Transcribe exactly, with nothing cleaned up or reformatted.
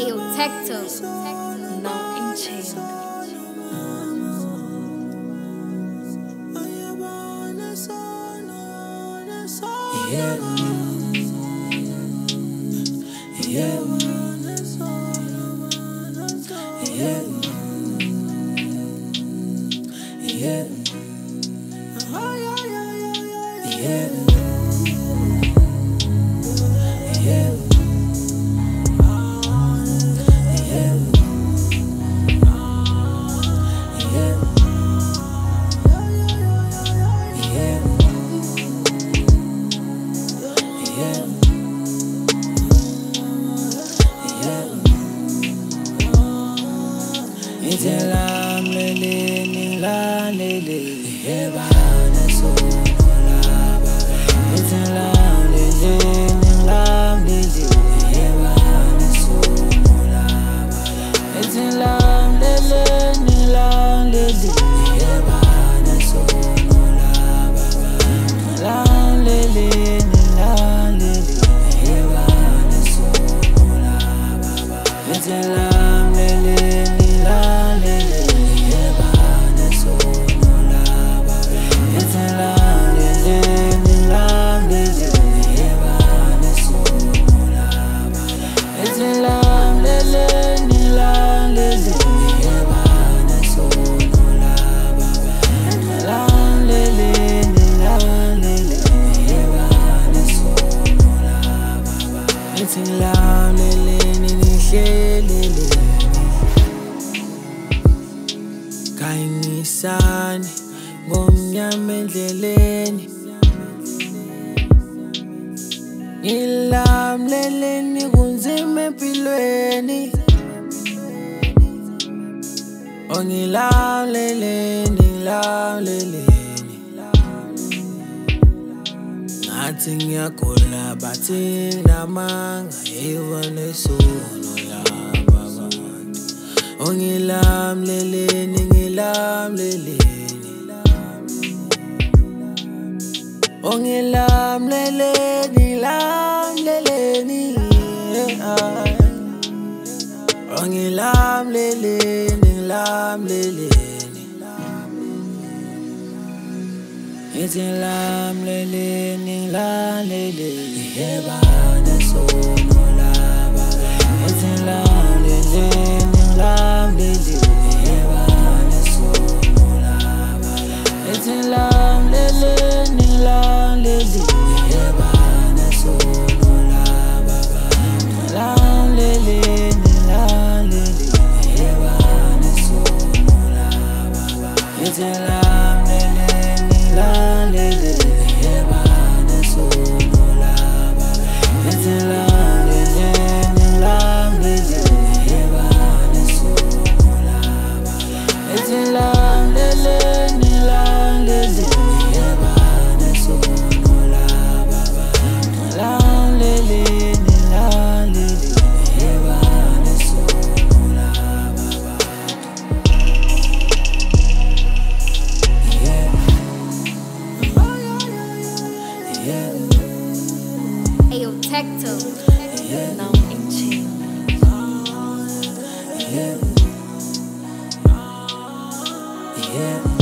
Ayo, Tecto, now in chain. Yeah, yeah, yeah, yeah, yeah, yeah. It's a lam lele, la lele, eba na so no la ba. It's a lam lele, lam lele, eba na so no la ba. It's a lam lele, lam lele, eba na so no la ba. Lam lele, lam lele, eba na so no la ba. It's a lam lele. Kayingisani ngomnyama endleleni, ngilamleleni kunzima empilweni. Oh ngilamleleni, ngilamleleni, ngathi ngiyagula bathi nginamanga, even isono laba bantu. Oh ngilamleleni, ngilamleleni, oh ngilamleleni, lamleleni, oh ngilamleleni, lamleleni. It's a lamleleni, lamleleni, eba na so no laba. It's a lamleleni, lamleleni, eba na so no laba. It's a lamleleni, lamleleni, eba na so no laba. Lamleleni, lamleleni, eba na so no laba. It's a lamleleni, lamleleni, eba na so no laba. It's a lamleleni, lamleleni, eba na so no laba. It's a lamleleni, lamleleni, eba na so no laba. Lamleleni, lamleleni, eba na so no laba. Yeah, yeah, Ayo, Tecto, now in chain. yeah, yeah.